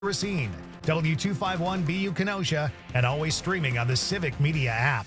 Racine, W251BU Kenosha, and always streaming on the Civic Media app.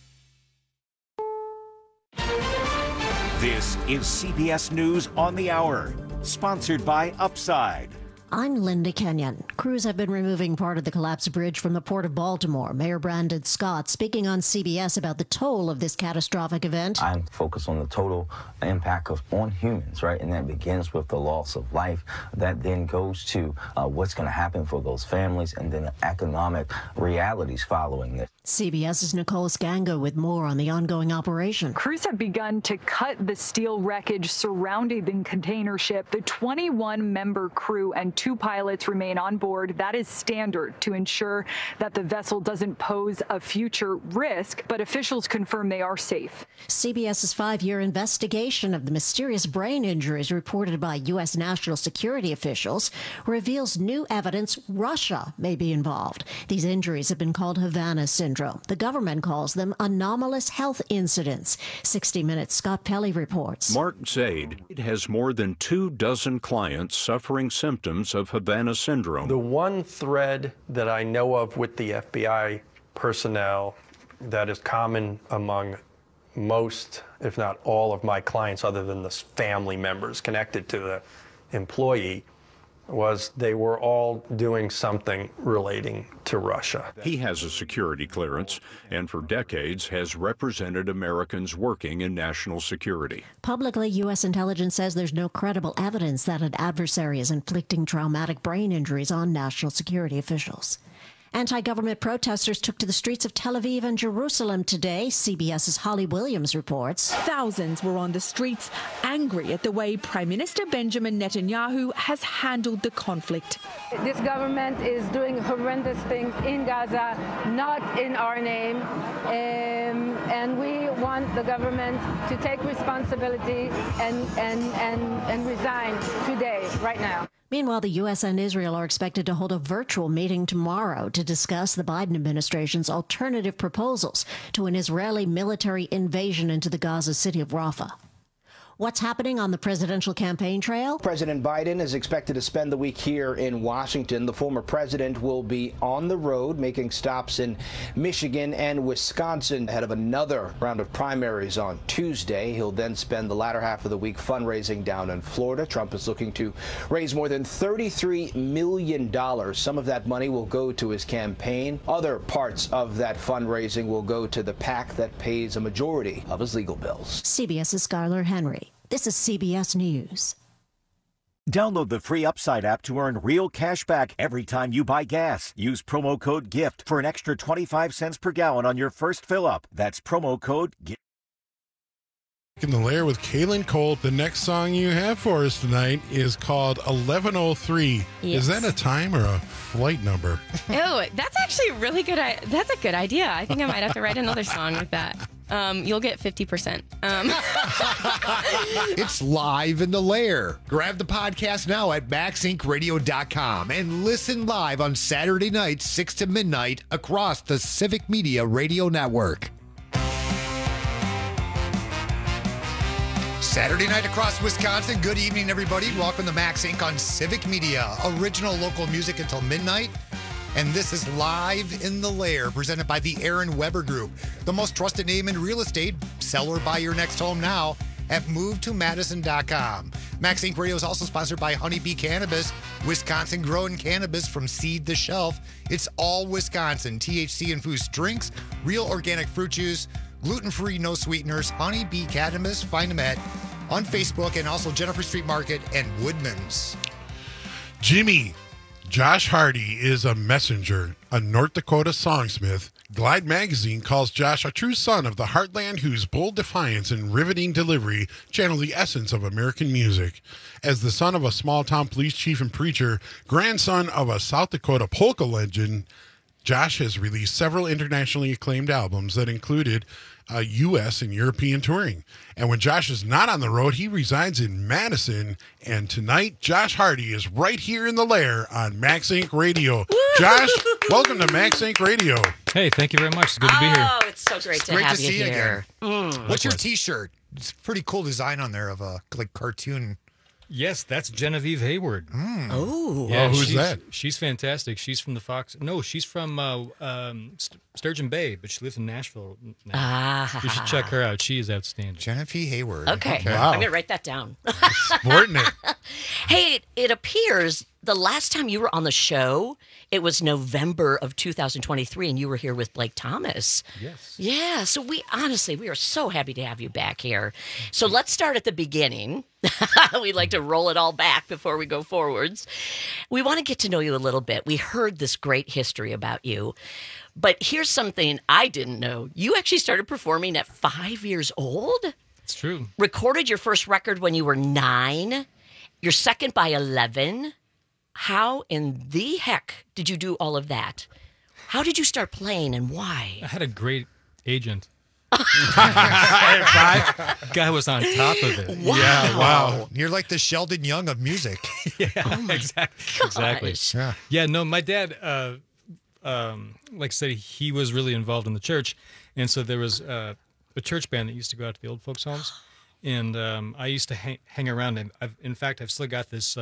This is CBS News on the Hour, sponsored by Upside. I'm Linda Kenyon. Crews have been removing part of the collapsed bridge from the Port of Baltimore. Mayor Brandon Scott speaking on CBS about the toll of this catastrophic event. I'm focused on the total impact on humans, right? And that begins with the loss of life. That then goes to what's going to happen for those families and then the economic realities following this. CBS's Nicole Scango with more on the ongoing operation. Crews have begun to cut the steel wreckage surrounding the container ship. The 21-member crew and 2 pilots remain on board. That is standard to ensure that the vessel doesn't pose a future risk, but officials confirm they are safe. CBS's 5-year investigation of the mysterious brain injuries reported by U.S. national security officials reveals new evidence Russia may be involved. These injuries have been called Havana syndrome. The government calls them anomalous health incidents. 60 Minutes' Scott Pelley reports. Mark Zaid has more than 24 clients suffering symptoms of Havana syndrome. The one thread that I know of with the FBI personnel that is common among most, if not all, of my clients, other than the family members connected to the employee, was they were all doing something relating to Russia. He has a security clearance and for decades has represented Americans working in national security. Publicly, U.S. intelligence says there's no credible evidence that an adversary is inflicting traumatic brain injuries on national security officials. Anti-government protesters took to the streets of Tel Aviv and Jerusalem today. CBS's Holly Williams reports. Thousands were on the streets, angry at the way Prime Minister Benjamin Netanyahu has handled the conflict. This government is doing horrendous things in Gaza, not in our name, and we want the government to take responsibility and resign today, right now. Meanwhile, the U.S. and Israel are expected to hold a virtual meeting tomorrow to discuss the Biden administration's alternative proposals to an Israeli military invasion into the Gaza city of Rafah. What's happening on the presidential campaign trail? President Biden is expected to spend the week here in Washington. The former president will be on the road, making stops in Michigan and Wisconsin ahead of another round of primaries on Tuesday. He'll then spend the latter half of the week fundraising down in Florida. Trump is looking to raise more than $33 million. Some of that money will go to his campaign. Other parts of that fundraising will go to the PAC that pays a majority of his legal bills. CBS's Skylar Henry. This is CBS News. Download the free Upside app to earn real cash back every time you buy gas. Use promo code GIFT for an extra 25 cents per gallon on your first fill-up. That's promo code GIFT. In the Lair with Kaylin Colt. The next song you have for us tonight is called 1103. Yes. Is that a time or a flight number? Oh, that's actually really good. That's a good idea. I think I might have to write another song with that. You'll get 50%. It's live in the Lair. Grab the podcast now at MaxIncRadio.com and listen live on Saturday nights, 6 to midnight, across the Civic Media Radio Network. Saturday night across Wisconsin. Good evening, everybody. Welcome to Max Inc. on Civic Media. Original local music until midnight. And this is Live in the Lair, presented by the Aaron Weber Group, the most trusted name in real estate. Sell or buy your next home now at movetomadison.com. Max Inc. Radio is also sponsored by Honeybee Cannabis, Wisconsin-grown cannabis from seed to shelf. It's all Wisconsin. THC-infused drinks, real organic fruit juice, gluten-free, no sweeteners. Honeybee Cannabis. Find them on Facebook and also Jennifer Street Market and Woodman's. Jimmy. Josh Hardy is a messenger, a North Dakota songsmith. Glide Magazine calls Josh a true son of the heartland whose bold defiance and riveting delivery channel the essence of American music. As the son of a small-town police chief and preacher, grandson of a South Dakota polka legend, Josh has released several internationally acclaimed albums that included U.S. and European touring. And when Josh is not on the road, he resides in Madison. And tonight, Josh Hardy is right here in the Lair on Max Inc. Radio. Josh, welcome to Max Inc. Radio. Hey, thank you very much. It's good to be here. Oh, it's so great to have you here. What's your T-shirt? It's a pretty cool design on there of a cartoon Yes, that's Genevieve Hayward. Oh. Yeah, who's that? She's fantastic. She's from the Fox. No, she's from Sturgeon Bay, but she lives in Nashville now. You should check her out. She is outstanding. Genevieve Hayward. Okay. Wow. I'm going to write that down. Sporting it. Hey, it appears the last time you were on the show, it was November of 2023, and you were here with Blake Thomas. Yes. Yeah, so we are so happy to have you back here. So let's start at the beginning. We like to roll it all back before we go forwards. We want to get to know you a little bit. We heard this great history about you. But here's something I didn't know. You actually started performing at 5 years old? It's true. Recorded your first record when you were 9, your second by 11. How in the heck did you do all of that? How did you start playing and why? I had a great agent. Guy was on top of it. Wow. Yeah, wow. You're like the Sheldon Young of music. Exactly. Yeah. Yeah, no, my dad, like I said, he was really involved in the church. And so there was a church band that used to go out to the old folks' homes. And I used to hang around. And I've still got this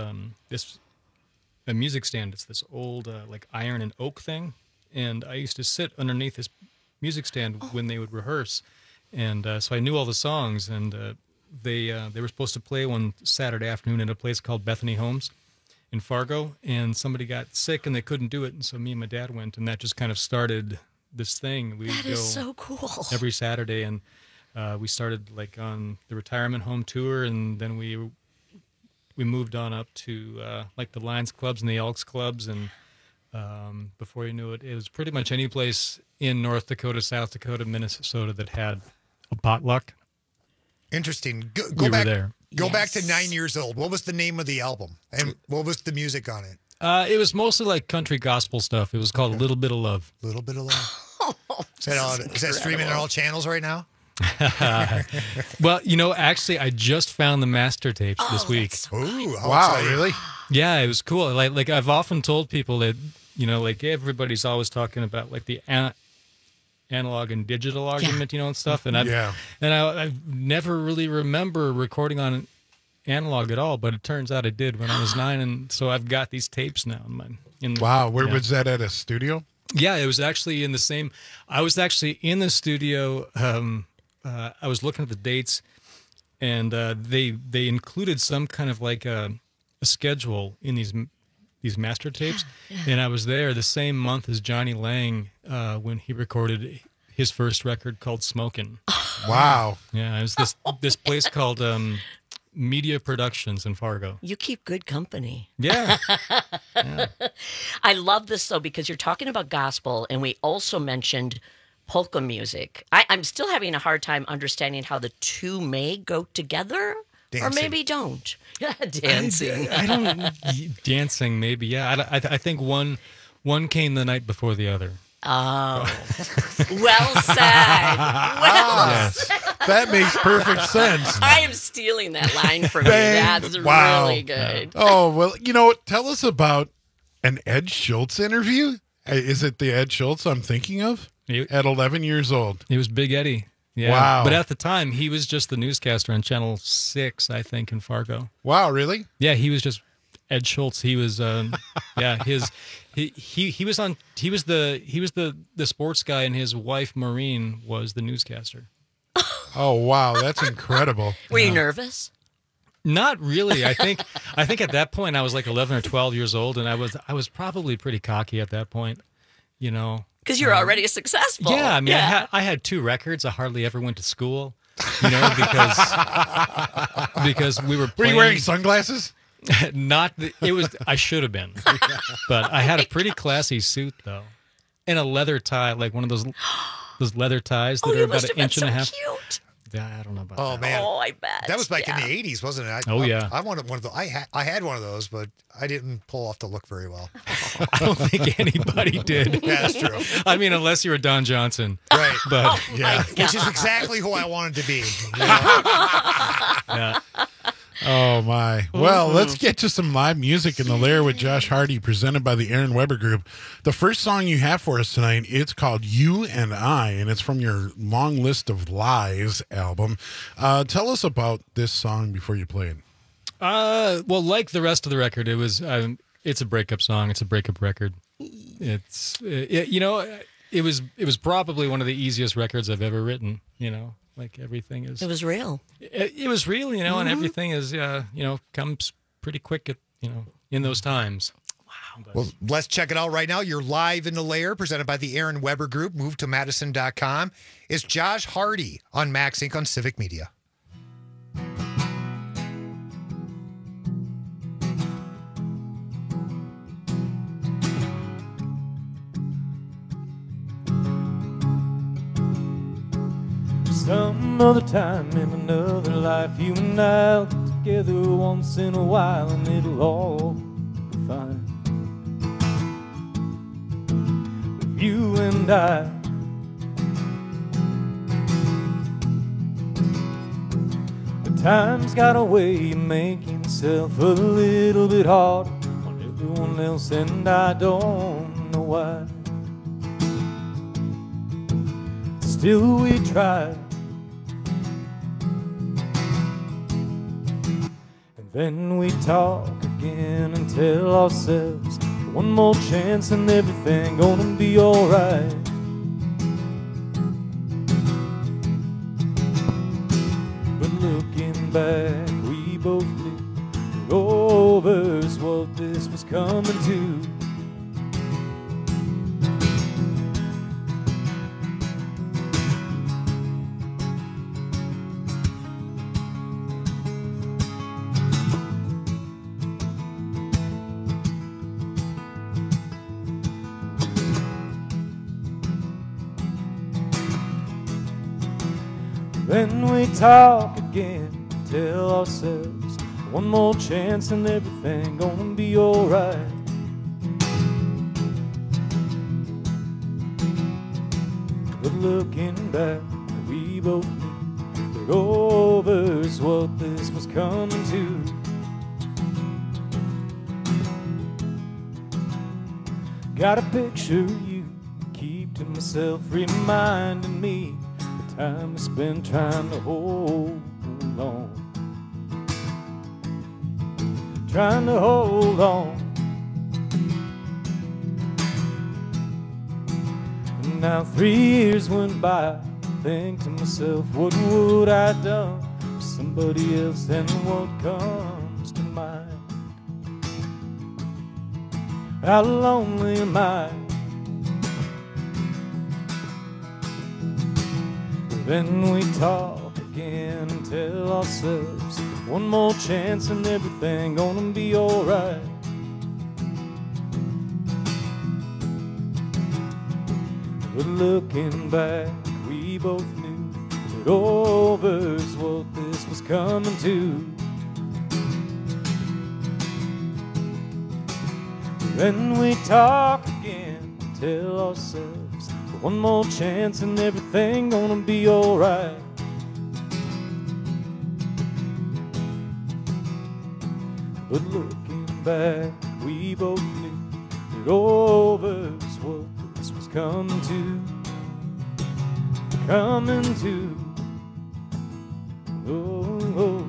a music stand. It's this old like iron and oak thing. And I used to sit underneath this music stand when they would rehearse. And so I knew all the songs. And they were supposed to play one Saturday afternoon at a place called Bethany Homes in Fargo. And somebody got sick and they couldn't do it. And so me and my dad went. And that just kind of started this thing. That is so cool. Every Saturday. And we started like on the retirement home tour. And then we moved on up to like the Lions clubs and the Elks clubs, and before you knew it, it was pretty much any place in North Dakota, South Dakota, Minnesota that had a potluck. Interesting. Go We were back. there. Go back to 9 years old. What was the name of the album, and what was the music on it? It was mostly like country gospel stuff. It was called A Little Bit of Love. Little Bit of Love. Is that streaming on all channels right now? Well, actually, I just found the master tapes this week. Ooh, wow, really? Yeah, it was cool. Like I've often told people that, like everybody's always talking about like the analog and digital argument, and stuff. And I never really remember recording on analog at all, but it turns out I did when I was 9, and so I've got these tapes now. Wow, where was that, at a studio? Yeah, it was actually in the same. I was actually in the studio. I was looking at the dates, and they included some kind of like a schedule in these master tapes, and I was there the same month as Johnny Lang when he recorded his first record called "Smokin'." Wow. Yeah, it was this place called Media Productions in Fargo. You keep good company. Yeah. I love this, though, because you're talking about gospel, and we also mentioned polka music. I'm still having a hard time understanding how the two may go together, or maybe don't. Dancing. I don't. Dancing, maybe. Yeah. I think one came the night before the other. Oh, well said. Well said. That makes perfect sense. I am stealing that line from you. That's really good. Oh, well, tell us about an Ed Schultz interview. Is it the Ed Schultz I'm thinking of? At 11 years old. He was Big Eddie. Yeah. Wow. But at the time, he was just the newscaster on Channel 6, I think, in Fargo. Wow, really? Yeah, he was just Ed Schultz. He was, he was the sports guy, and his wife Maureen was the newscaster. Oh wow, that's incredible. Were you nervous? Not really. I think at that point I was like 11 or 12 years old, and I was probably pretty cocky at that point, Because you're already successful. Yeah, I mean, I had 2 records. I hardly ever went to school, because we were playing. Were you wearing sunglasses? I should have been, but I had a pretty classy suit though, and a leather tie, like one of those leather ties that are about an inch and a half. Cute. Yeah, I don't know about that. Oh man, I bet that was back in the '80s, wasn't it? I wanted one of those. I had one of those, but I didn't pull off the look very well. I don't think anybody did. Yeah, that's true. I mean, unless you were Don Johnson, right? But which is exactly who I wanted to be. Yeah. Oh my. Well, let's get to some live music in the Lair with Josh Hardy, presented by the Aaron Weber Group. The first song you have for us tonight, it's called You and I, and it's from your Long List of Lies album. Tell us about this song before you play it. Well, like the rest of the record, it was. It's a breakup song. It's a breakup record. It was probably one of the easiest records I've ever written. Like everything is. It was real. It was real, and everything is, comes pretty quick at, in those times. Wow. Well, let's check it out right now. You're live in the lair, presented by the Aaron Weber Group. Move to Madison.com. It's Josh Hardy on Max Inc. on Civic Media. Some other time in another life, you and I'll get together once in a while, and it'll all be fine. With you and I, but time's got a way of making itself a little bit hard on everyone else, and I don't know why. Still we try. Then we talk again and tell ourselves one more chance and everything gonna be alright. But looking back, we both knew over's what this was coming to. Then we talk again, tell ourselves one more chance and everything gonna be alright. But looking back, we both knew that over's what this was coming to. Got a picture of you, keep to myself, reminding me time I spent trying to hold on, trying to hold on. And now 3 years went by, I think to myself, what would I have done for somebody else, and what comes to mind? How lonely am I? Then we talk again and tell ourselves one more chance and everything gonna be alright. But looking back, we both knew that over's what this was coming to. Then we talk again and tell ourselves one more chance and everything gonna be alright. But looking back, we both knew that over's what this was coming to. Coming to. Oh, oh.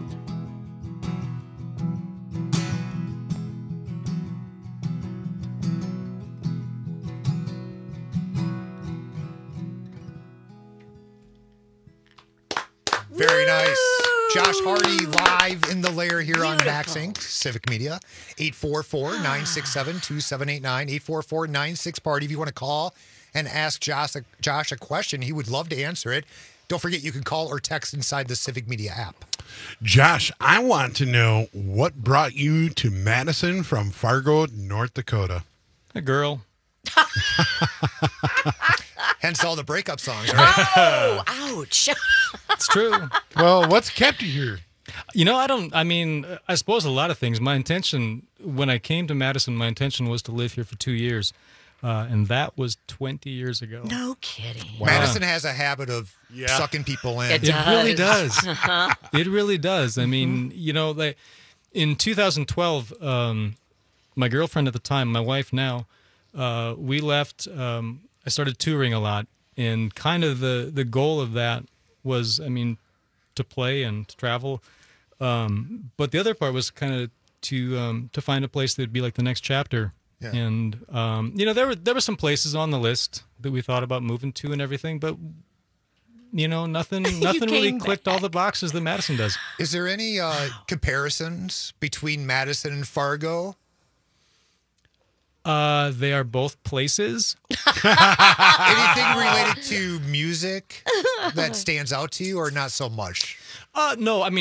Very nice. Josh Hardy live in the lair here on Max Inc. Civic Media. 844-967-2789. 844-96-PARTY. If you want to call and ask Josh a question, he would love to answer it. Don't forget, you can call or text inside the Civic Media app. Josh, I want to know what brought you to Madison from Fargo, North Dakota. A girl. Hence all the breakup songs, right? Oh, ouch. It's true. Well, what's kept you here? I suppose a lot of things. My intention, when I came to Madison, my intention was to live here for 2 years. And that was 20 years ago. No kidding. Wow. Madison has a habit of sucking people in. It really does. It really does. I mean, in 2012, my girlfriend at the time, my wife now, we left. I started touring a lot, and kind of the goal of that was, to play and to travel. But the other part was kind of to find a place that would be like the next chapter. Yeah. And there were some places on the list that we thought about moving to and everything, but nothing really clicked all the boxes that Madison does. Is there any comparisons between Madison and Fargo? They are both places. Anything related to music that stands out to you, or not so much? No, I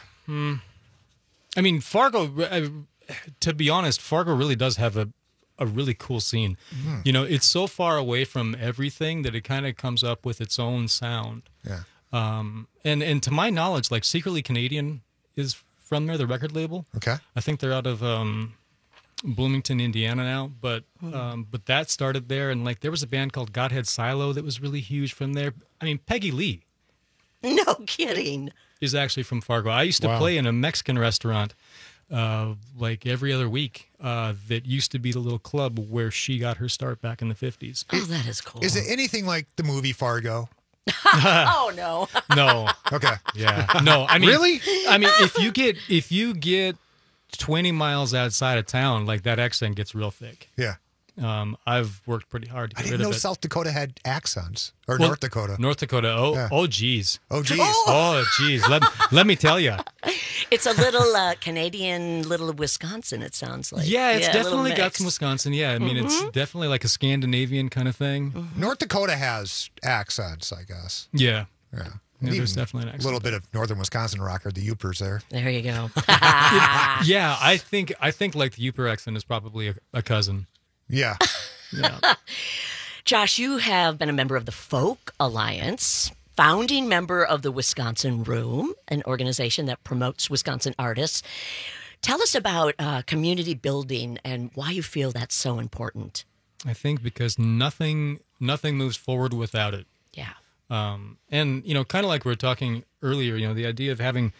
mean, Fargo. To be honest, Fargo really does have a really cool scene. It's so far away from everything that it kind of comes up with its own sound. Yeah. And to my knowledge, like Secretly Canadian is from there, the record label. Okay. I think they're out of Bloomington, Indiana now, but that started there, and like there was a band called Godhead Silo that was really huge from there. I mean, Peggy Lee. No kidding. Is actually from Fargo. I used to play in a Mexican restaurant like every other week that used to be the little club where she got her start back in the 50s. Oh, that is cool. Is it anything like the movie Fargo? Oh, no. No. Okay. Yeah. No, I mean, really? I mean, if you get 20 miles outside of town, like that accent gets real thick. Yeah. I've worked pretty hard to get I rid didn't of know it. South Dakota had accents. Or North Dakota. North Dakota. Oh, geez. Oh, geez. Oh, geez. Let me tell you. It's a little Canadian, little Wisconsin, it sounds like. Yeah, it's a little definitely got mix. some Wisconsin. Yeah, I mean, it's definitely like a Scandinavian kind of thing. North Dakota has accents, I guess. Yeah. Yeah. Yeah, there's definitely an accent. A little bit of northern Wisconsin rocker, the Yoopers there. There you go. Yeah, I think like the Yooper accent is probably a cousin. Yeah. Yeah. Josh, you have been a member of the Folk Alliance, founding member of the Wisconsin Room, an organization that promotes Wisconsin artists. Tell us about community building and why you feel that's so important. I think because nothing moves forward without it. Yeah. And, kind of like we were talking earlier, the idea of having,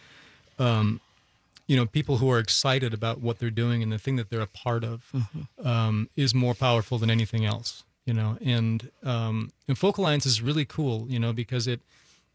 people who are excited about what they're doing and the thing that they're a part of is more powerful than anything else, And Folk Alliance is really cool, because it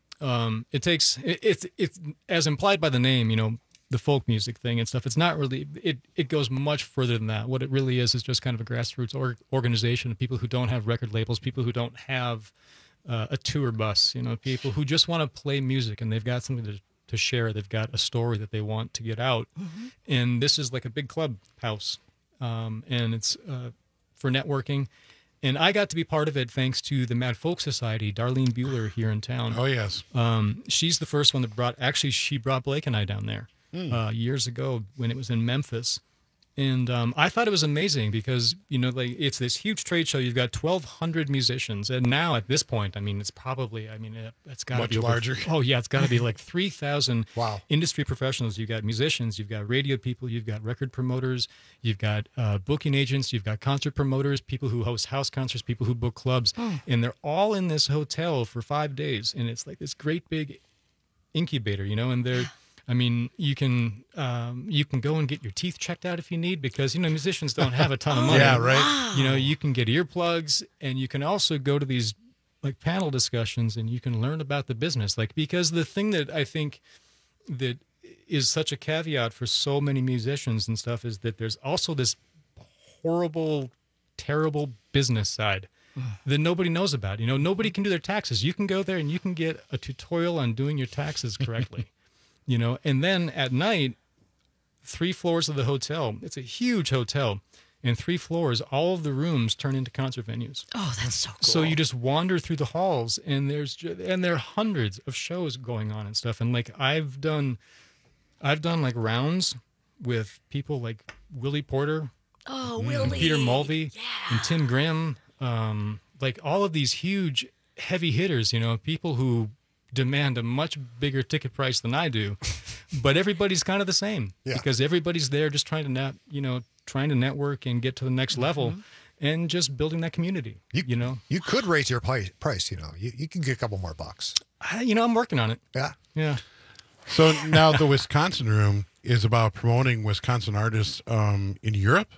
takes, it's as implied by the name, the folk music thing and stuff. It's not really, it goes much further than that. What it really is just kind of a grassroots organization of people who don't have record labels, people who don't have a tour bus, people who just want to play music and they've got something to share. They've got a story that they want to get out. And this is like a big clubhouse. And it's for networking. And I got to be part of it thanks to the Mad Folk Society, Darlene Bueller here in town. Oh, yes. She's the first one that she brought Blake and I down there years ago when it was in Memphis. And I thought it was amazing because, it's this huge trade show. You've got 1,200 musicians. And now at this point, it's probably, it's got to be larger. Oh, yeah, it's got to be like 3,000 industry professionals. You've got musicians, you've got radio people, you've got record promoters, you've got booking agents, you've got concert promoters, people who host house concerts, people who book clubs. And they're all in this hotel for 5 days. And it's like this great big incubator, and they're... you can go and get your teeth checked out if you need because, musicians don't have a ton of money. Yeah, right. Wow. You can get earplugs and you can also go to these like panel discussions and you can learn about the business. Because the thing that I think that is such a caveat for so many musicians and stuff is that there's also this horrible, terrible business side that nobody knows about. Nobody can do their taxes. You can go there and you can get a tutorial on doing your taxes correctly. And then at night, 3 floors of the hotel, it's a huge hotel, and 3 floors, all of the rooms turn into concert venues. Oh, that's so cool. So you just wander through the halls, and there are hundreds of shows going on and stuff. And like I've done like rounds with people like Willie Porter, Willie, Peter Mulvey, and Tim Grimm, like all of these huge heavy hitters, people who demand a much bigger ticket price than I do, but everybody's kind of the same because everybody's there just trying to network and get to the next level and just building that community. You could raise your price. You can get a couple more bucks. I'm working on it. Yeah. So now the Wisconsin Room is about promoting Wisconsin artists in Europe.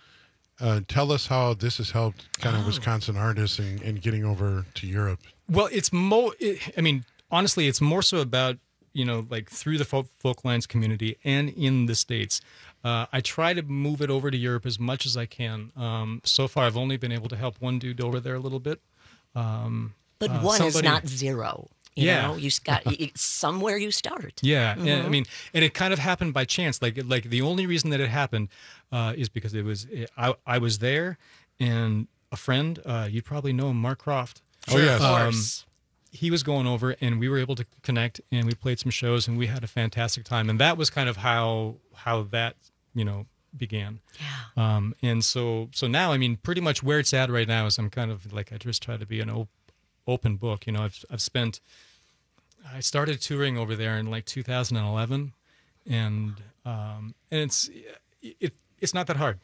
Tell us how this has helped kind of Wisconsin artists and getting over to Europe. Well, honestly, it's more so about, like through the Folklines community and in the States. I try to move it over to Europe as much as I can. So far, I've only been able to help one dude over there a little bit. But one is not zero. You know, you got somewhere you start. Yeah, and, I mean, and it kind of happened by chance. Like the only reason that it happened is because I was there, and a friend, you probably know him, Mark Croft. Oh yes, of course. He was going over, and we were able to connect, and we played some shows, and we had a fantastic time. And that was kind of how that began. Yeah. And so now, I mean, pretty much where it's at right now is I'm kind of like, I just try to be an open book. I started touring over there in like 2011, and it's not that hard.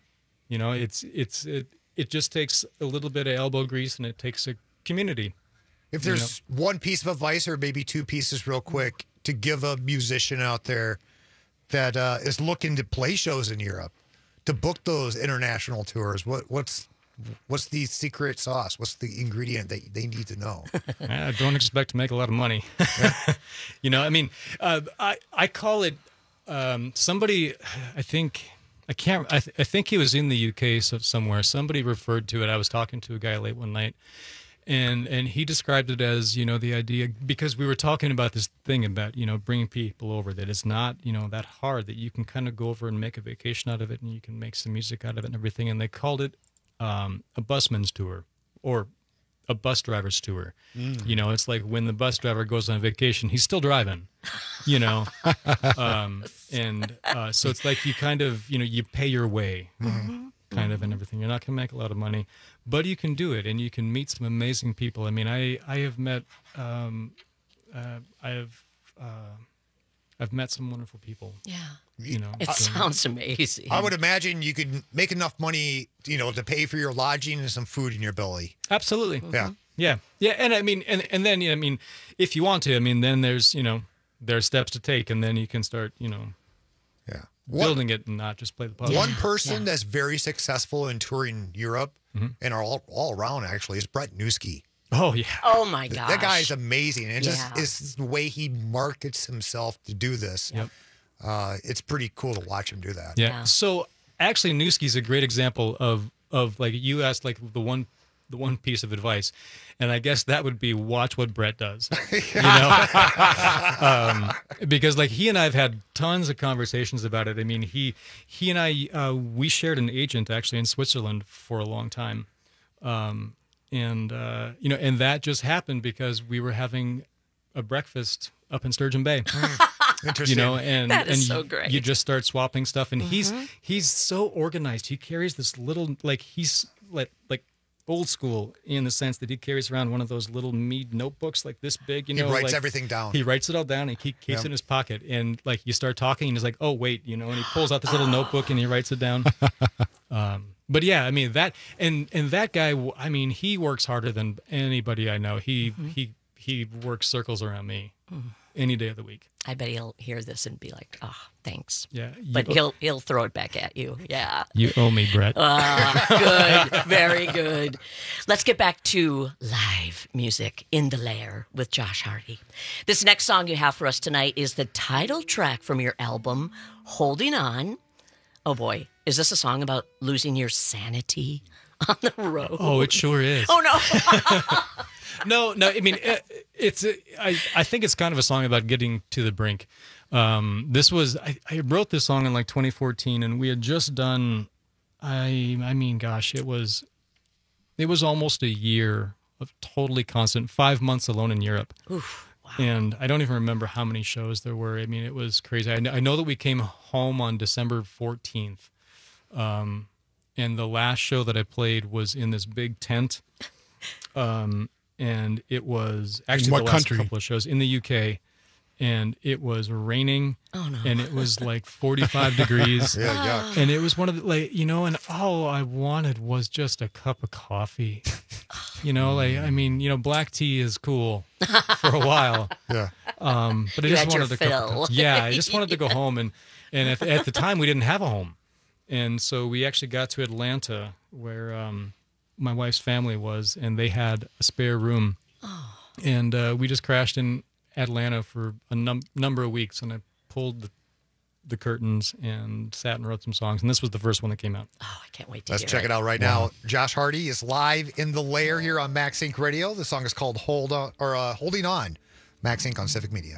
It just takes a little bit of elbow grease, and it takes a community. If there's one piece of advice, or maybe two pieces real quick, to give a musician out there that is looking to play shows in Europe, to book those international tours, what's the secret sauce? What's the ingredient that they need to know? I don't expect to make a lot of money. I call it somebody. I think he was in the UK somewhere. Somebody referred to it. I was talking to a guy late one night, and he described it as the idea, because we were talking about this thing about bringing people over, that it's not that hard, that you can kind of go over and make a vacation out of it, and you can make some music out of it and everything. And they called it a busman's tour, or a bus driver's tour. It's like when the bus driver goes on vacation, he's still driving, so it's like you kind of, you pay your way kind of and everything. You're not going to make a lot of money, but you can do it, and you can meet some amazing people. I mean, I have met, I've met some wonderful people. Yeah. It sounds amazing. I would imagine you could make enough money, to pay for your lodging and some food in your belly. Absolutely. Yeah. Yeah. And I mean, and then, if you want to, then there's, there are steps to take, and then you can start, building it and not just play the puzzle. One person that's very successful in touring Europe and all around actually is Brett Newski. Oh, yeah. Oh, my gosh. That guy is amazing. And it's the way he markets himself to do this. Yep. It's pretty cool to watch him do that. Yeah. So actually, Newski's a great example of like, you asked like the one piece of advice, and I guess that would be watch what Brett does. Because like he and I have had tons of conversations about it. I mean, he and I we shared an agent actually in Switzerland for a long time. And that just happened because we were having a breakfast up in Sturgeon Bay. Interesting. That is so great. You just start swapping stuff, and he's so organized. He carries this little, like, he's like old school in the sense that he carries around one of those little Mead notebooks like this big. He writes everything down. He writes it all down, and he keeps it in his pocket. And like you start talking, and he's like, "Oh wait," and he pulls out this little notebook and he writes it down. But yeah, I mean that, and that guy, I mean, he works harder than anybody I know. He works circles around me any day of the week. I bet he'll hear this and be like, "Oh, thanks." Yeah, but he'll throw it back at you. Yeah, you owe me, Brett. Good, very good. Let's get back to live music in the Lair with Josh Hardy. This next song you have for us tonight is the title track from your album, "Holding On." Oh boy, is this a song about losing your sanity on the road? Oh, it sure is. Oh no. No. I mean, I think it's kind of a song about getting to the brink. This was I wrote this song in like 2014, and we had just done. I mean, gosh, it was almost a year of totally constant, 5 months alone in Europe. Oof. Wow. And I don't even remember how many shows there were. I mean, it was crazy. I know that we came home on December 14th. And the last show that I played was in this big tent. And it was actually what the last country? couple of shows in the UK. And it was raining. Oh, no. And it was like 45 degrees. Yeah, yuck. And it was one of the, like, and all I wanted was just a cup of coffee. Black tea is cool for a while. Yeah. But I just wanted to go. Yeah, I just wanted to go home, and at the time we didn't have a home, and so we actually got to Atlanta where my wife's family was, and they had a spare room, and we just crashed in Atlanta for a number of weeks, and I pulled the curtains and sat and wrote some songs, and this was the first one that came out. Oh, I can't wait to Let's hear check it out right now. Josh Hardy is live in the lair here on Max Inc. Radio. The song is called Holding On. Max Inc. on Civic Media.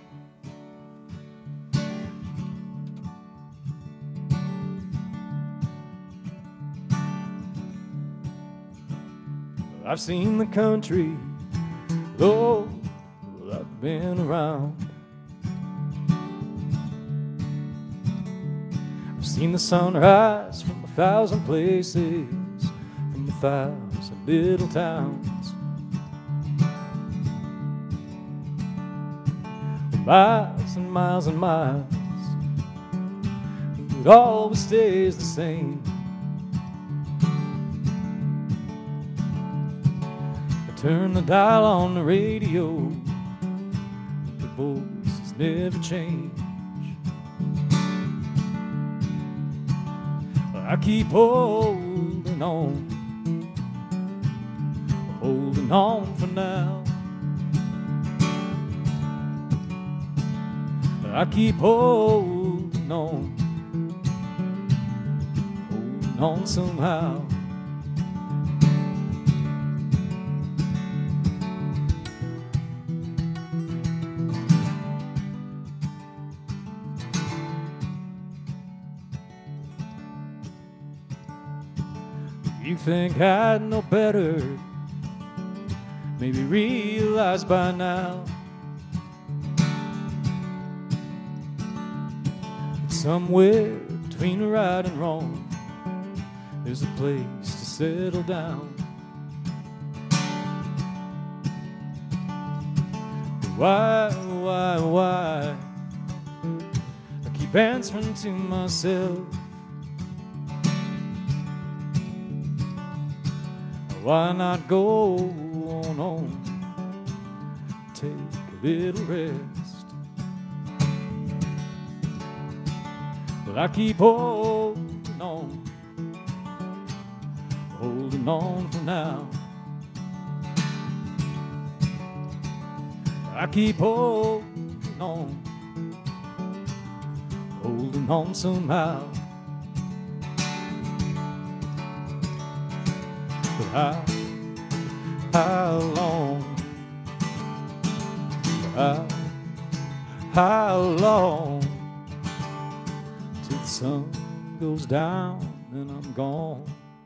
I've seen the country, Lord, I've been around. I've seen the sunrise from 1,000 places, from 1,000 little towns. Miles and miles and miles, it always stays the same. Turn the dial on the radio, the voices never change. I keep holding on for now. I keep holding on somehow. You think I'd know better, maybe realize by now that somewhere between right and wrong there's a place to settle down. Why I keep answering to myself. Why not go on, take a little rest? But I keep holding on for now. I keep holding on somehow. But how long till the sun goes down and I'm gone?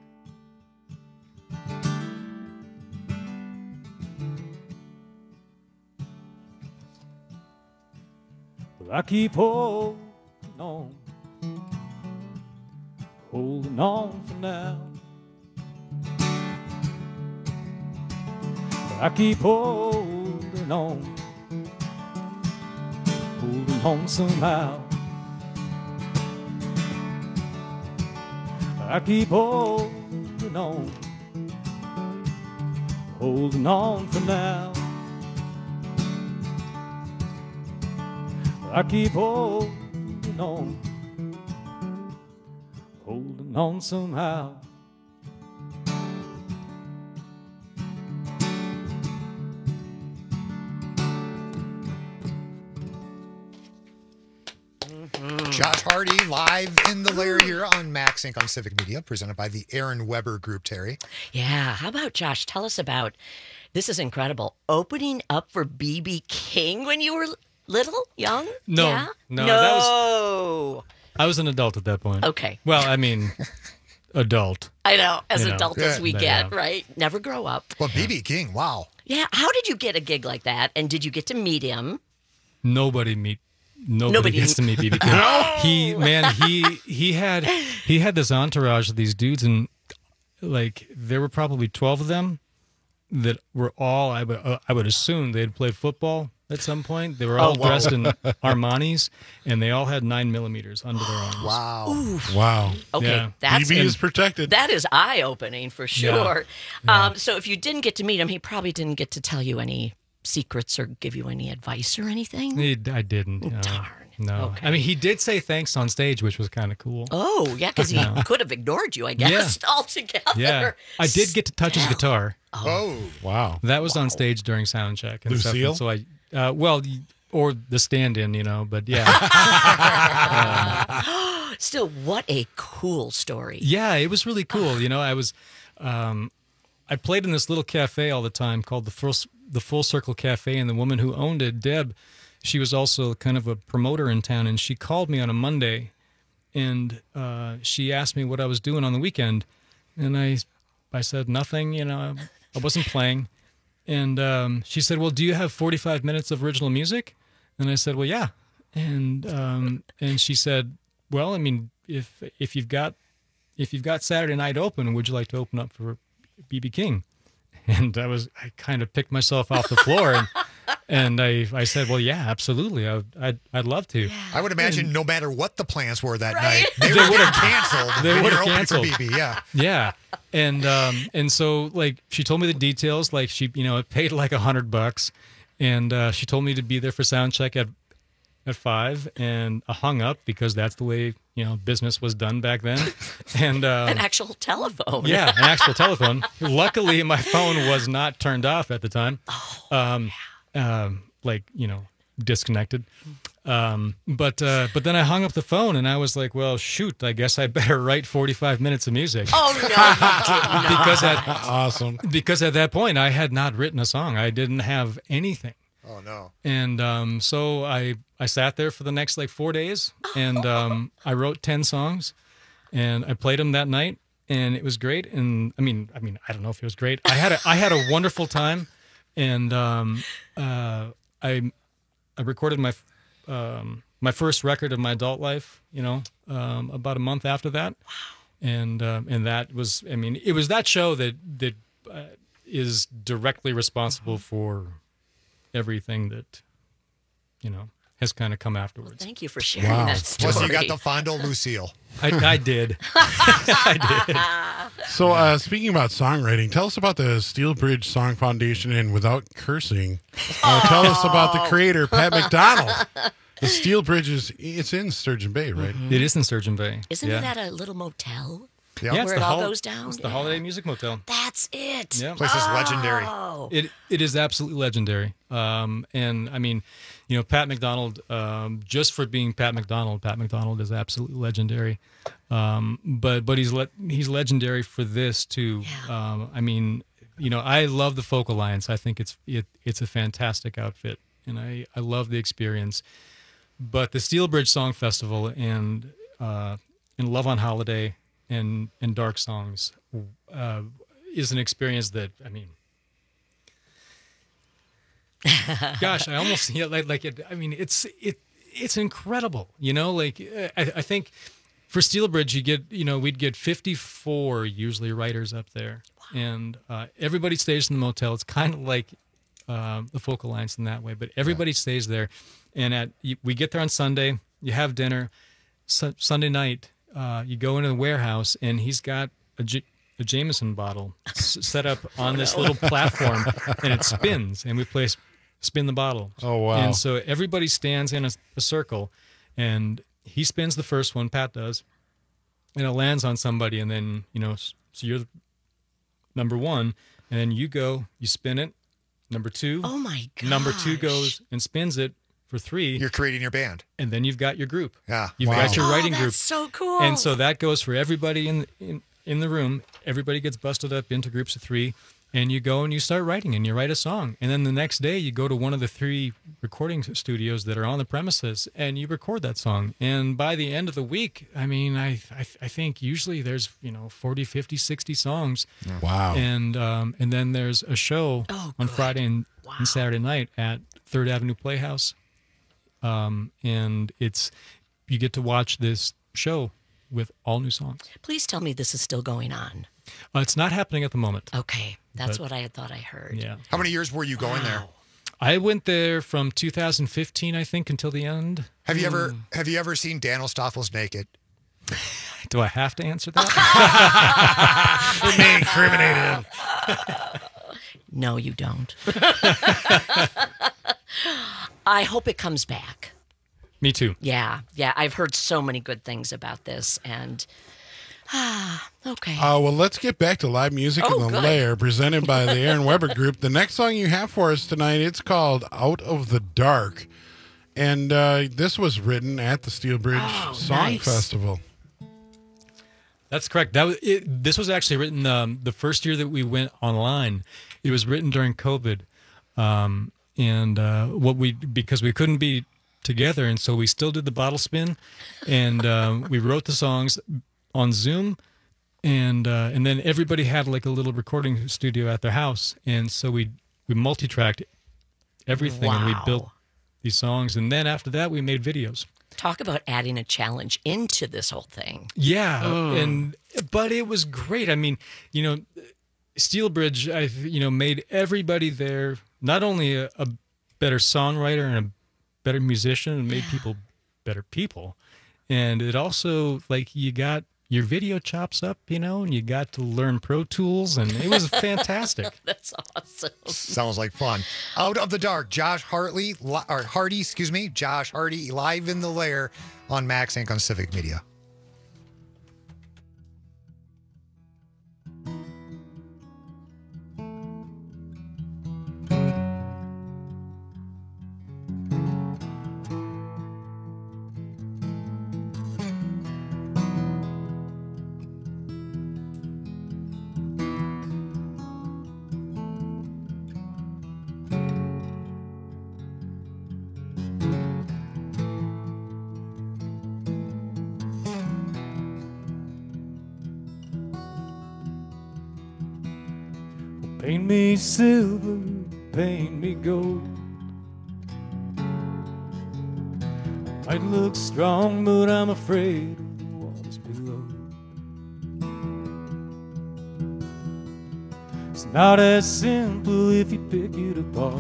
Well, I keep holding on for now. I keep holding on somehow. I keep holding on for now. I keep holding on somehow. Josh Hardy live in the lair here on Max Inc. on Civic Media, presented by the Aaron Weber Group, Terry. Yeah. How about, Josh, tell us about, this is incredible, opening up for B.B. King when you were little, young? No, yeah? No. I was an adult at that point. Okay. Well, I mean, adult. I know, as adult as we get, right? Never grow up. Well, B.B. King, wow. Yeah. How did you get a gig like that? And did you get to meet him? Nobody gets to meet B.B. King. He had this entourage of these dudes, and like there were probably 12 of them that were all I would assume they had played football at some point. They were all dressed in Armanis, and they all had 9mm under their arms. Wow. Oof. Wow. Okay, Yeah. that's BB is protected. That is eye-opening for sure. Yeah. So if you didn't get to meet him, he probably didn't get to tell you any secrets or give you any advice or anything? I didn't. Darn. No. Okay. I mean, he did say thanks on stage, which was kind of cool. Oh, yeah, because he could have ignored you, I guess, altogether. Yeah. I did get to touch his guitar. Oh, wow. That was on stage during sound check. And Lucille? stuff, and so Well, or the stand-in, but yeah. Still, what a cool story. Yeah, it was really cool. I played in this little cafe all the time called the Full Circle Cafe, and the woman who owned it, Deb, she was also kind of a promoter in town, and she called me on a Monday, and she asked me what I was doing on the weekend, and I said nothing, I wasn't playing, and she said, well, do you have 45 minutes of original music? And I said, well, yeah, and she said, well, I mean, if you've got Saturday night open, would you like to open up for B.B. King? And I kind of picked myself off the floor, and I said, well, yeah, absolutely, I'd love to. I would imagine no matter what the plans were that night, they would have canceled. They would have canceled canceled. BB, yeah. Yeah, and so like she told me the details, like she it paid like $100, and she told me to be there for sound check at 5, and I hung up because that's the way business was done back then. And an actual telephone. Yeah, an actual telephone. Luckily, my phone was not turned off at the time. Disconnected. But then I hung up the phone, and I was like, well, shoot, I guess I better write 45 minutes of music. Oh no, you did not. Awesome. Because at that point, I had not written a song. I didn't have anything. Oh no. And so I sat there for the next 4 days, and I wrote 10 songs, and I played them that night, and it was great. And I mean, I don't know if it was great. I had a wonderful time, and I recorded my my first record of my adult life, about a month after that. Wow. And that was, it was that show that is directly responsible for everything that, has kind of come afterwards. Thank you for sharing that story. Plus, you got to fondle Lucille. I did. I did. So, speaking about songwriting, tell us about the Steel Bridge Song Foundation, and without cursing, tell us about the creator, Pat McDonald. The Steel Bridge it's in Sturgeon Bay, right? It is in Sturgeon Bay. Isn't it at a little motel? Yeah, where it all goes down? It's the Holiday Music Motel. That's it. Yeah. Place is legendary. It is absolutely legendary. And Pat McDonald, just for being Pat McDonald is absolutely legendary. But he's legendary for this too. Yeah. I love the Folk Alliance. I think it's a fantastic outfit, and I love the experience. But the Steel Bridge Song Festival and Love on Holiday and Dark Songs is an experience that, gosh, I almost like it. It's incredible. I think for Steel Bridge, we'd get 54 usually writers up there, and everybody stays in the motel. It's kind of like the Folk Alliance in that way, but everybody stays there. And we get there on Sunday. You have dinner. Sunday night, you go into the warehouse, and he's got a Jameson bottle set up on this little platform, and it spins, and we spin the bottle. Oh, wow. And so everybody stands in a circle, and he spins the first one, Pat does, and it lands on somebody, and then, so you're number one, and then you spin it, number two. Oh, my gosh. Number two goes and spins it for 3. You're creating your band. And then you've got your group. Yeah. You've got your writing group. That's so cool. And so that goes for everybody in the room. Everybody gets busted up into groups of 3, and you go and you start writing, and you write a song. And then the next day you go to one of the 3 recording studios that are on the premises, and you record that song. And by the end of the week, I think usually there's 40, 50, 60 songs. Wow. And then there's a show on Friday and Saturday night at 3rd Avenue Playhouse. And you get to watch this show with all new songs. Please tell me this is still going on. It's not happening at the moment. Okay, that's what I had thought I heard. Yeah. How many years were you going there? I went there from 2015, I think, until the end. Have you ever seen Dan Ostaffel's naked? Do I have to answer that? It may incriminate him. No, you don't. I hope it comes back. Me too. Yeah. I've heard so many good things about this, and Okay. Well, let's get back to live music in the good. Lair, presented by the Aaron Weber Group. The next song you have for us tonight, it's called "Out of the Dark," and this was written at the Steel Bridge Song Festival. That's correct. This was actually written the first year that we went online. It was written during COVID, because we couldn't be together, and so we still did the bottle spin, and we wrote the songs on Zoom, and then everybody had like a little recording studio at their house, and so we multi-tracked everything, and we built these songs, and then after that we made videos. Talk about adding a challenge into this whole thing. Yeah, but it was great. I mean, Steel Bridge, made everybody there not only a better songwriter and a better musician, and made people better people, and it also you got your video chops up, and you got to learn Pro Tools, and it was fantastic. That's awesome. Sounds like fun. Out of the Dark, Josh Hardy, Josh Hardy, live in the Lair on Max Inc. on Civic Media. Paint me silver, paint me gold. Might look strong, but I'm afraid of the walls below. It's not as simple if you pick it apart.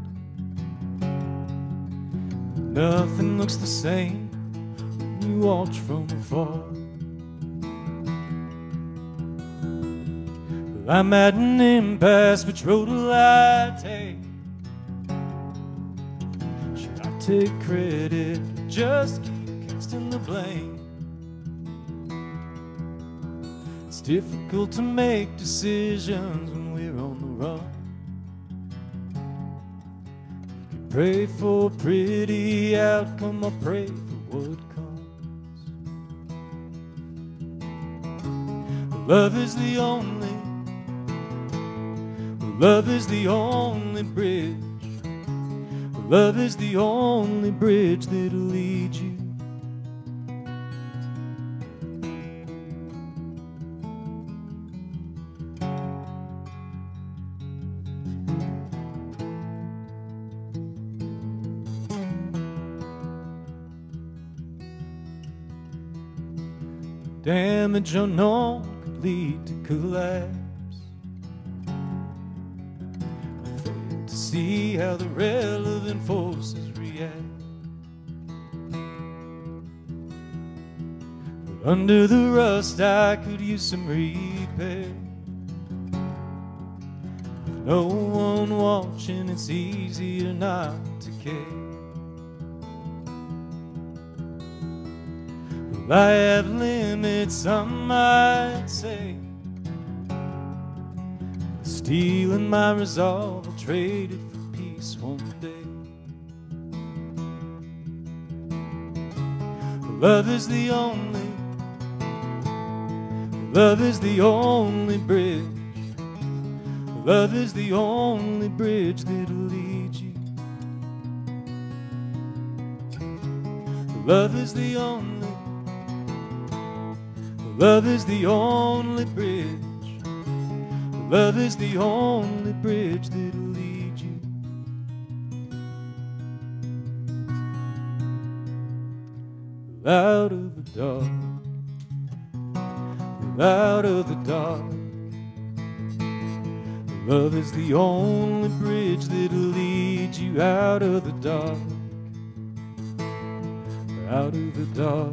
Nothing looks the same when you watch from afar. I'm at an impasse, which road will I take? Should I take credit or just keep casting the blame? It's difficult to make decisions when we're on the run. You can pray for a pretty outcome or pray for what comes. Love is the only Love is the only bridge. Love is the only bridge that'll lead you. Damage unknown could lead to collapse. See how the relevant forces react. But under the rust I could use some repair. With no one watching, it's easier not to care. Well, I have limits, some might say. Stealing my resolve, I'll trade it for peace one day. Love is the only bridge. Love is the only bridge that'll lead you. Love is the only bridge. Love is the only bridge that'll lead you. Out of the dark, out of the dark. Love is the only bridge that'll lead you out of the dark, out of the dark.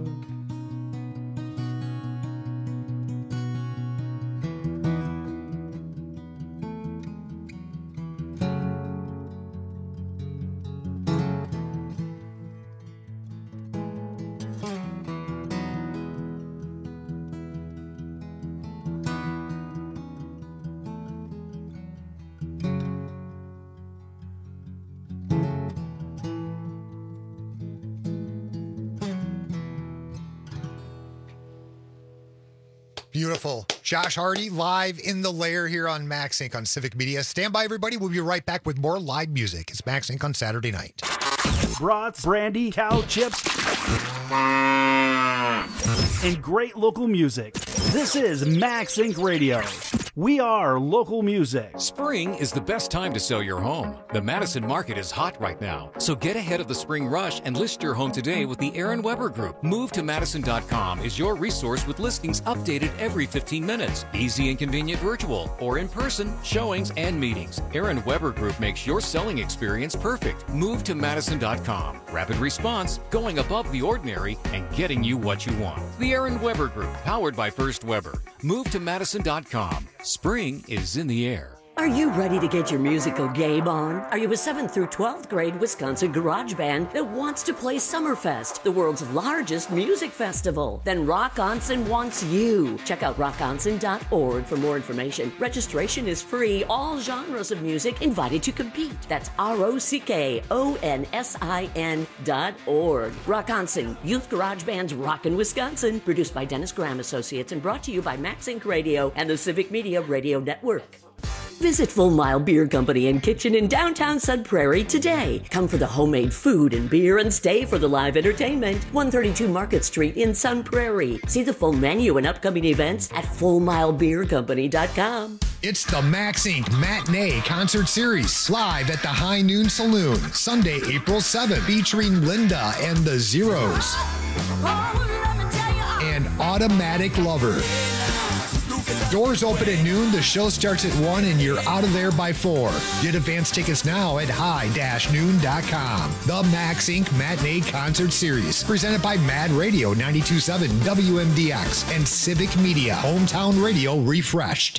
Beautiful. Josh Hardy live in the lair here on Max Inc. on Civic Media. Stand by, everybody. We'll be right back with more live music. It's Max Inc. on Saturday night. Brats, brandy, cow chips, and great local music. This is Max Inc. Radio. We are local music. Spring is the best time to sell your home. The Madison market is hot right now, so get ahead of the spring rush and list your home today with the Aaron Weber Group. MoveToMadison.com is your resource with listings updated every 15 minutes. Easy and convenient virtual or in-person showings and meetings. Aaron Weber Group makes your selling experience perfect. MoveToMadison.com. Rapid response, going above the ordinary, and getting you what you want. The Aaron Weber Group, powered by First Weber. MoveToMadison.com. Spring is in the air. Are you ready to get your musical game on? Are you a 7th through 12th grade Wisconsin garage band that wants to play Summerfest, the world's largest music festival? Then Rock Onsen wants you. Check out rockonsen.org for more information. Registration is free. All genres of music invited to compete. That's ROCKONSIN.org. Rock Onsen, Youth Garage Band's Rockin' Wisconsin. Produced by Dennis Graham Associates and brought to you by Max Inc. Radio and the Civic Media Radio Network. Visit Full Mile Beer Company and Kitchen in downtown Sun Prairie today. Come for the homemade food and beer and stay for the live entertainment. 132 Market Street in Sun Prairie. See the full menu and upcoming events at FullMileBeerCompany.com. It's the Max Inc. Matinee Concert Series, live at the High Noon Saloon, Sunday, April 7th, featuring Linda and the Zeros and Automatic Lover. Doors open at noon, the show starts at 1, and you're out of there by 4. Get advance tickets now at high-noon.com. The Max Inc. Matinee Concert Series, presented by Mad Radio 92.7 WMDX and Civic Media, hometown radio refreshed.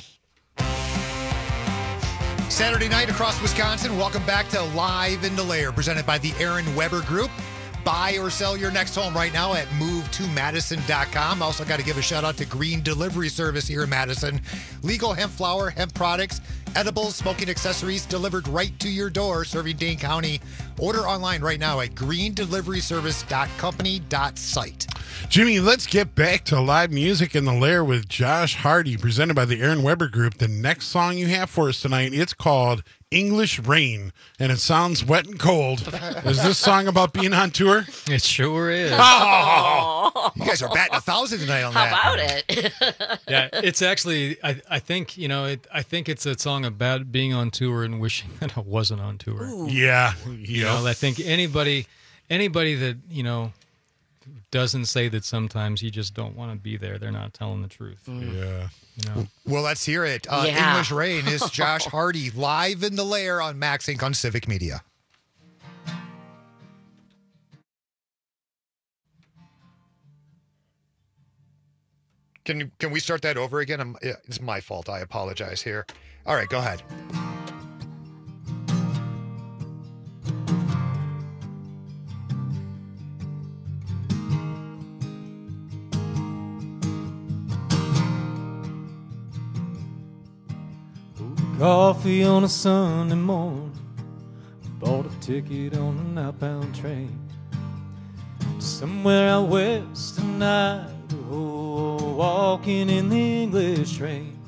Saturday night across Wisconsin, welcome back to Live in the Lair, presented by the Aaron Weber Group. Buy or sell your next home right now at MoveToMadison.com. Also got to give a shout out to Green Delivery Service here in Madison. Legal hemp flower, hemp products, edibles, smoking accessories delivered right to your door, serving Dane County. Order online right now at greendeliveryservice.company.site. Jimmy, let's get back to live music in the lair with Josh Hardy, presented by the Aaron Weber Group. The next song you have for us tonight, it's called English Rain, and it sounds wet and cold. Is this song about being on tour? It sure is. Oh, you guys are batting 1,000 tonight on that. How about it? Yeah, it's actually, I think, I think it's a song about being on tour and wishing that I wasn't on tour. Ooh. Yeah. I think anybody that, doesn't say that sometimes you just don't want to be there, they're not telling the truth. Yeah. Well, let's hear it. English Rain is Josh Hardy live in the lair on Max Inc. on Civic Media. Can we start that over again? It's my fault. I apologize here. All right, go ahead. Coffee on a Sunday morning, bought a ticket on an outbound train somewhere out west in Idaho, walking in the English train.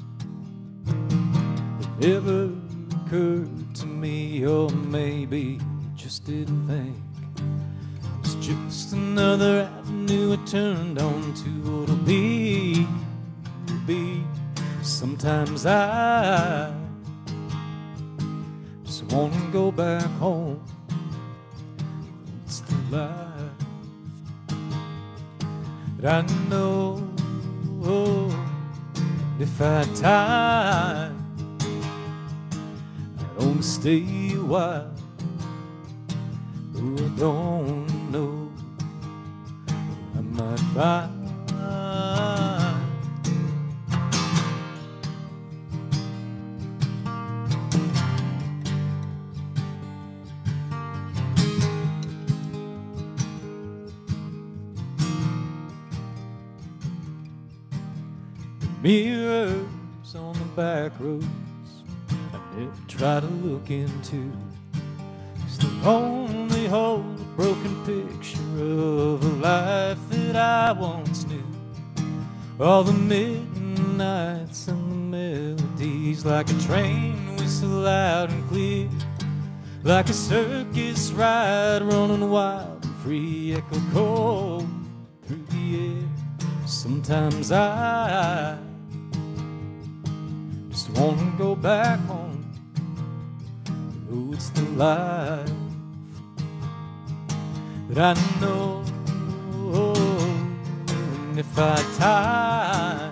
It never occurred to me, or maybe just didn't think, it's just another avenue I turned on to what'll be. Sometimes I just want to go back home. It's the life that I know. If I had time, I'd only stay a while. Oh, I don't know. I might find mirrors on the back roads I never try to look into. Still only hold a broken picture of a life that I once knew. All the midnight nights and the melodies, like a train whistle loud and clear, like a circus ride running wild and free, echo cold through the air. Sometimes I just want to go back home. Oh, it's the life that I know. And if I had time,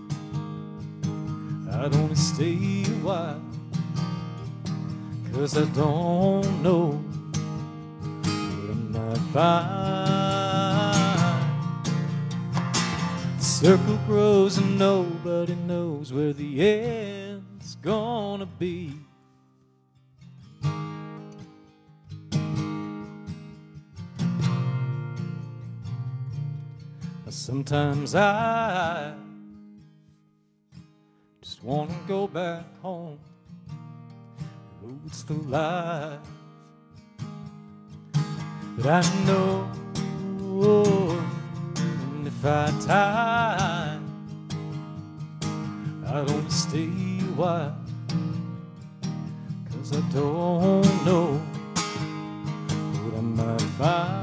I'd only stay a while, 'cause I don't know what I might find. The circle grows and nobody knows where the end's gonna be. Sometimes I just want to go back home. Oh, it's the life that I know. And if I had time, I'd only stay a while, 'cause I don't know what I might find.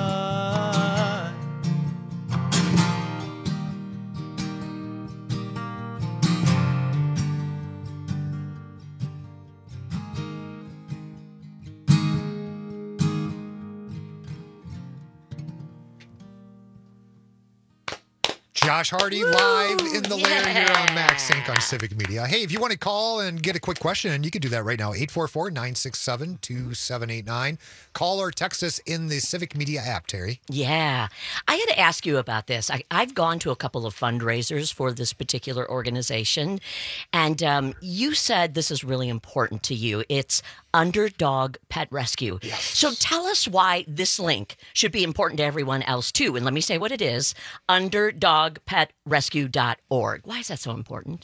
Josh Hardy live in the lair here on MaxSync on Civic Media. Hey, if you want to call and get a quick question, you can do that right now. 844-967-2789. Call or text us in the Civic Media app, Terry. Yeah. I had to ask you about this. I've gone to a couple of fundraisers for this particular organization, and you said this is really important to you. It's Underdog Pet Rescue. Yes. So tell us why this link should be important to everyone else, too. And let me say what it is, underdogpetrescue.org. Why is that so important?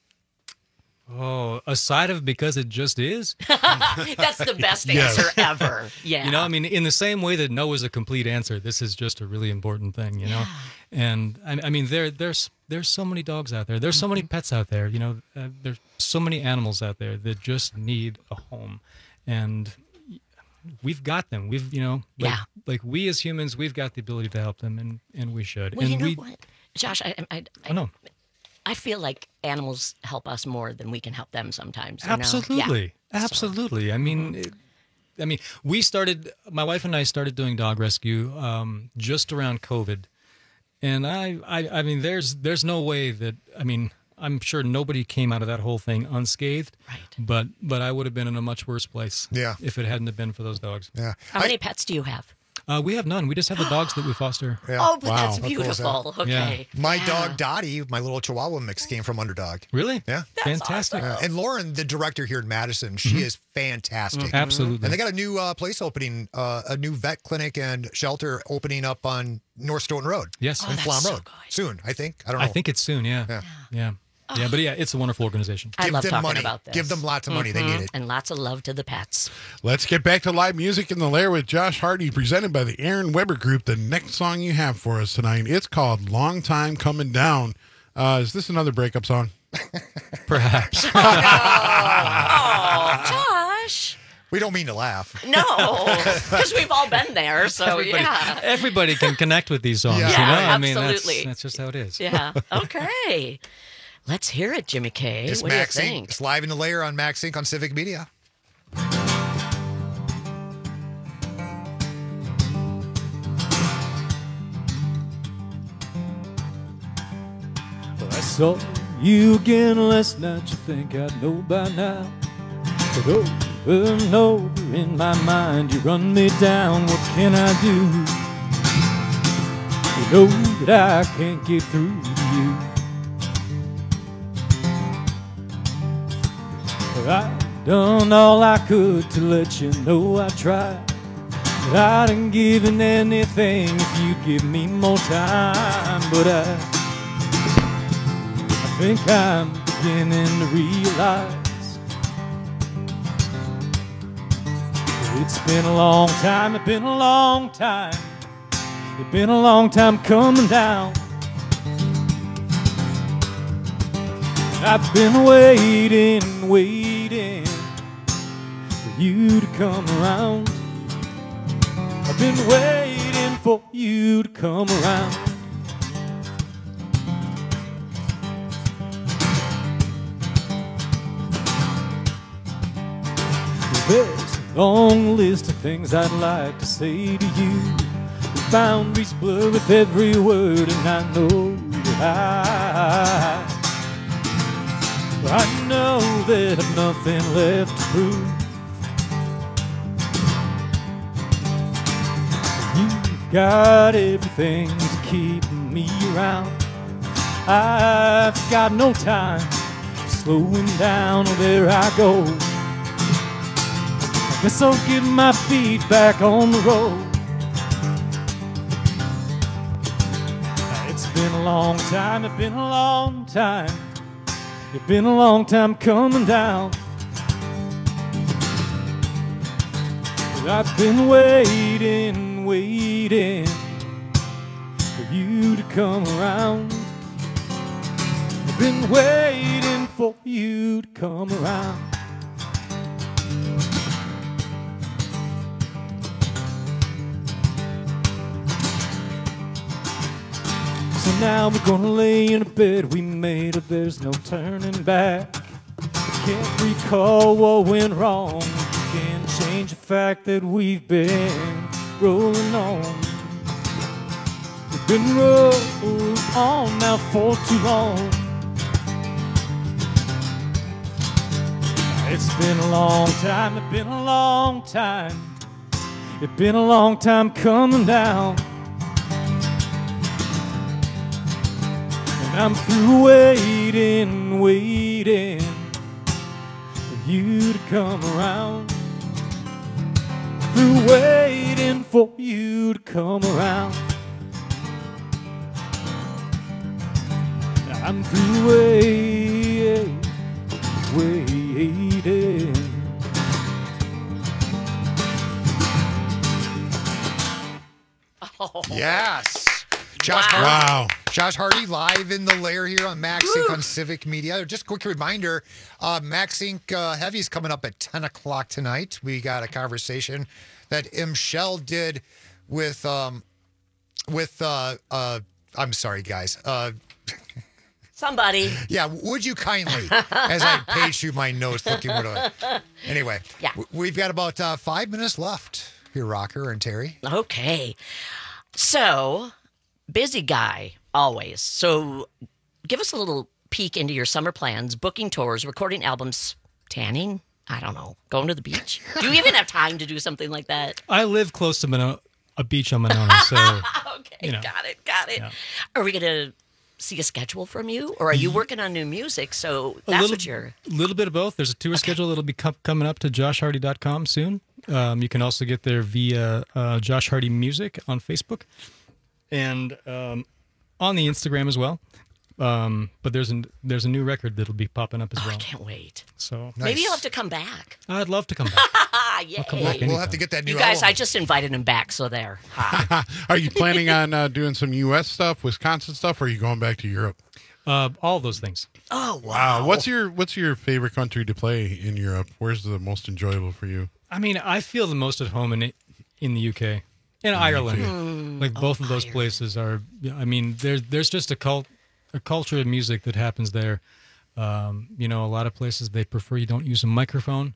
Oh, aside of because it just is. That's the best answer ever. Yeah. You know, I mean, in the same way that no is a complete answer, this is just a really important thing, you know? And I mean, there's so many dogs out there. There's so many pets out there, you know, there's so many animals out there that just need a home. And we've got them. We've, you know, like we as humans, we've got the ability to help them, and we should. Well, and you know what? Josh, I feel like animals help us more than we can help them sometimes. You Absolutely. know? Absolutely. So. I mean, my wife and I started doing dog rescue just around COVID. And I mean, there's no way that, I mean, I'm sure nobody came out of that whole thing unscathed. Right. But I would have been in a much worse place if it hadn't have been for those dogs. Yeah. How many pets do you have? We have none. We just have the dogs that we foster. Yeah. Oh, but that's beautiful. Cool okay. Yeah. My dog, Dottie, my little Chihuahua mix, came from Underdog. Really? Yeah. That's fantastic. awesome. And Lauren, the director here in Madison, she is fantastic. Absolutely. And they got a new place opening, a new vet clinic and shelter opening up on North Stoughton Road. Yes. In Flom Road. Soon, I think. I don't know. I think it's soon, yeah. Yeah. Yeah, but yeah, it's a wonderful organization. I love talking money. about this. Give them lots of money. They need it. And lots of love to the pets. Let's get back to live music in the lair with Josh Hardy, presented by the Aaron Weber Group. The next song you have for us tonight, it's called Long Time Coming Down. Is this another breakup song? Perhaps. Oh, Josh. We don't mean to laugh. No, because we've all been there. So everybody can connect with these songs. Yeah, you know? absolutely. I mean, that's just how it is. Yeah. Okay. Let's hear it, Jimmy K. It's what do you Max think? Inc. It's live in the lair on MaxSync on Civic Media. I saw you again last night. You think I know by now, but over and over in my mind you run me down. What can I do? You know that I can't get through to you. I've done all I could to let you know I tried, but I'd have given anything if you'd give me more time. But I think I'm beginning to realize it's been a long time, it's been a long time, it's been a long time coming down. I've been waiting for you to come around. I've been waiting for you to come around. There's a long list of things I'd like to say to you. The boundaries blur with every word, and I know that I know that I've nothing left to prove. You've got everything to keep me around. I've got no time slowing down, or there I go. I guess I'll get my feet back on the road. It's been a long time, it's been a long time. It's been a long time coming down. But I've been waiting for you to come around. I've been waiting for you to come around. So now we're gonna lay in a bed we made up, there's no turning back. Can't recall what went wrong. Can't change the fact that we've been rolling on. We've been rolling on now for too long. It's been a long time, it's been a long time. It's been a long time coming down. And I'm through waiting for you to come around. Through waiting for you to come around. I'm through waiting. Yes. Josh Hardy. Josh Hardy live in the lair here on MaxInc on Civic Media. Just a quick reminder, MaxInc Heavy's coming up at 10 o'clock tonight. We got a conversation that M. Shell did with I'm sorry, guys. Somebody. Yeah, would you kindly, as I pace you my nose, looking what anyway, yeah. We've got about 5 minutes left here, Rocker and Terry. Okay. So, busy guy, always. So, give us a little peek into your summer plans, booking tours, recording albums, tanning, I don't know, going to the beach. Do you even have time to do something like that? I live close to a beach on Monona, so. Okay, you know. got it. Yeah. Are we going to see a schedule from you, or are you working on new music? So that's what you're... A little bit of both. There's a tour schedule that'll be coming up to joshhardy.com soon. You can also get there via Josh Hardy Music on Facebook and on the Instagram as well. But there's a new record that'll be popping up as well. I can't wait. So maybe you'll have to come back. I'd love to come back. Yay. We'll have to get that new You guys, album. I just invited him back, so there. Are you planning on doing some U.S. stuff, Wisconsin stuff, or are you going back to Europe? All those things. Oh, wow. What's your favorite country to play in Europe? Where's the most enjoyable for you? I mean, I feel the most at home in the UK and Ireland. Like both of those places are. I mean, there's just a culture of music that happens there. A lot of places they prefer you don't use a microphone.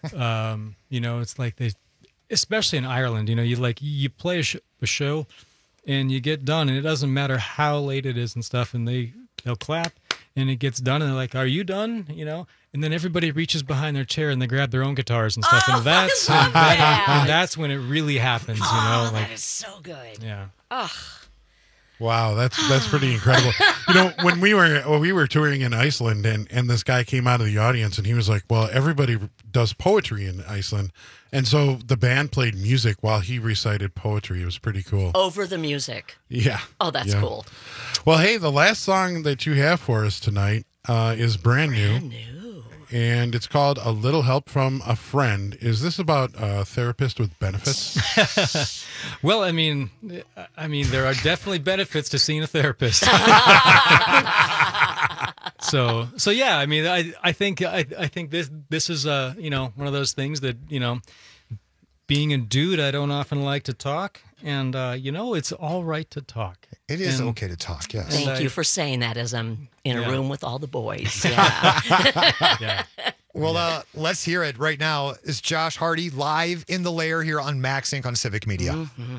It's like especially in Ireland. You play a show, and you get done, and it doesn't matter how late it is and stuff, and they'll clap, and it gets done, and they're like, "Are you done?" And then everybody reaches behind their chair and they grab their own guitars and stuff, and that's when it really happens. That is so good. Yeah. Ugh. Wow, that's pretty incredible. When we were touring in Iceland, and this guy came out of the audience, and he was like, "Well, everybody does poetry in Iceland," and so the band played music while he recited poetry. It was pretty cool. Over the music. Yeah. Oh, that's cool. Well, hey, the last song that you have for us tonight is brand new. And it's called "A Little Help from a Friend." Is this about a therapist with benefits? Well, I mean, there are definitely benefits to seeing a therapist. So So yeah, I mean, I think this is one of those things that, being a dude, I don't often like to talk, and it's all right to talk. It is okay to talk. Yes. Thank you for saying that as I'm in a room with all the boys. Yeah. Yeah. Well, let's hear it right now. It's Josh Hardy live in the lair here on Max Inc. on Civic Media. Mm-hmm.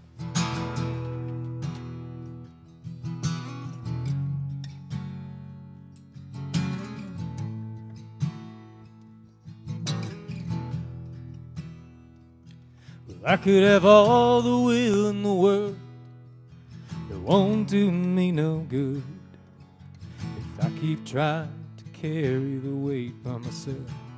I could have all the will in the world. It won't do me no good if I keep trying to carry the weight by myself.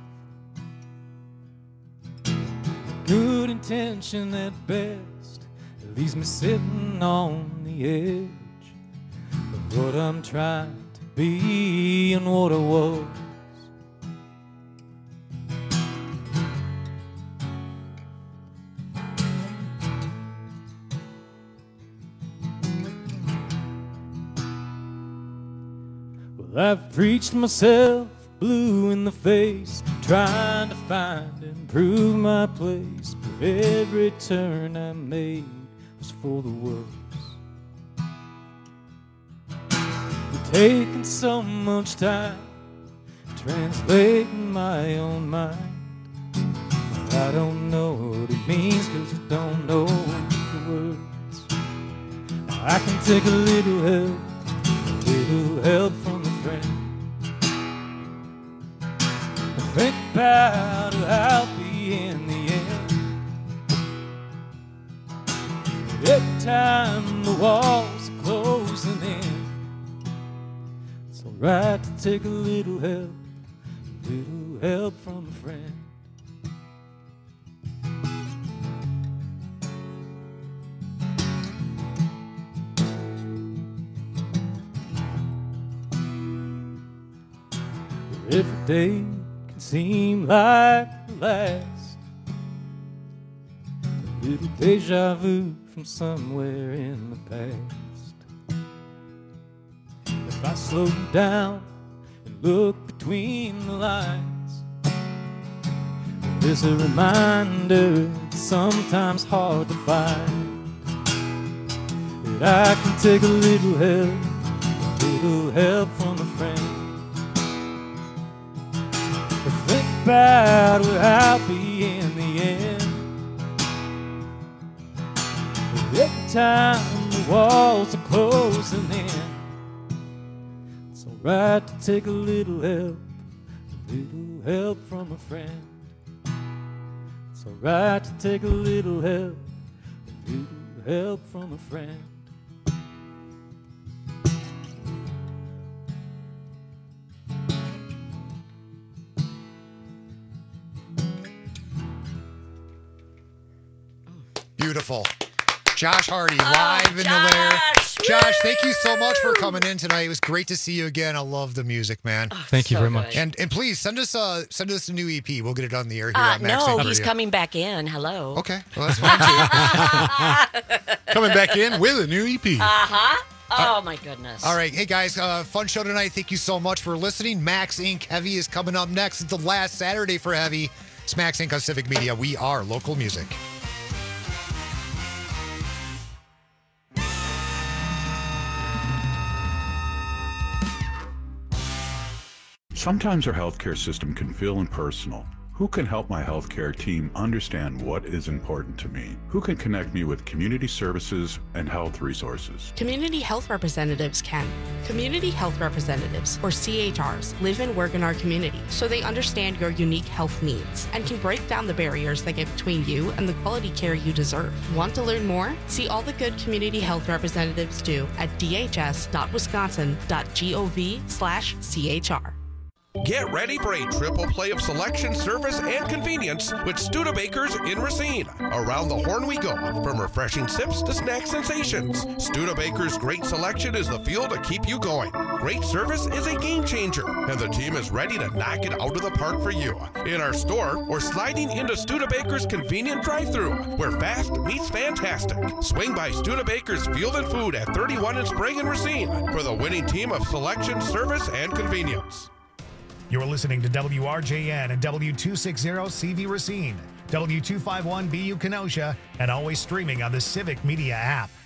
Good intention at best leaves me sitting on the edge of what I'm trying to be and what I was. I've preached myself blue in the face, trying to find and prove my place, but every turn I made was for the worse. It's taking so much time translating my own mind. I don't know what it means, 'cause I don't know the words. I can take a little help from a friend. Think about who I'll be in the end. Every time the walls are closing in, it's alright to take a little help from a friend. Every day can seem like the last. A little deja vu from somewhere in the past. If I slow down and look between the lines, there's a reminder it's sometimes hard to find, that I can take a little help from a friend. Think about where I'll be in the end. Every time the walls are closing in, it's alright to take a little help from a friend. It's alright to take a little help from a friend. Beautiful. Josh Hardy live in the lair. Josh, thank you so much for coming in tonight. It was great to see you again. I love the music, man. Thank you very much. And please send us a new EP. We'll get it on the air here at Max Inc. No, he's Radio. coming back in. Hello. Okay, well that's fine too. Coming back in with a new EP. Oh my goodness. All right, hey guys, fun show tonight. Thank you so much for listening. Max Inc. Heavy is coming up next. It's the last Saturday for Heavy. It's Max Inc. on Civic Media. We are local music. Sometimes our healthcare system can feel impersonal. Who can help my healthcare team understand what is important to me? Who can connect me with community services and health resources? Community health representatives can. Community health representatives, or CHRs, live and work in our community, so they understand your unique health needs and can break down the barriers that get between you and the quality care you deserve. Want to learn more? See all the good community health representatives do at dhs.wisconsin.gov/CHR. Get ready for a triple play of selection, service, and convenience with Studebakers in Racine. Around the horn we go, from refreshing sips to snack sensations. Studebakers' great selection is the fuel to keep you going. Great service is a game changer, and the team is ready to knock it out of the park for you. In our store, or sliding into Studebakers' convenient drive-thru, where fast meets fantastic. Swing by Studebakers Field and Food at 31 in Sprague and Racine for the winning team of selection, service, and convenience. You're listening to WRJN and W260CV Racine, W251BU Kenosha, and always streaming on the Civic Media app.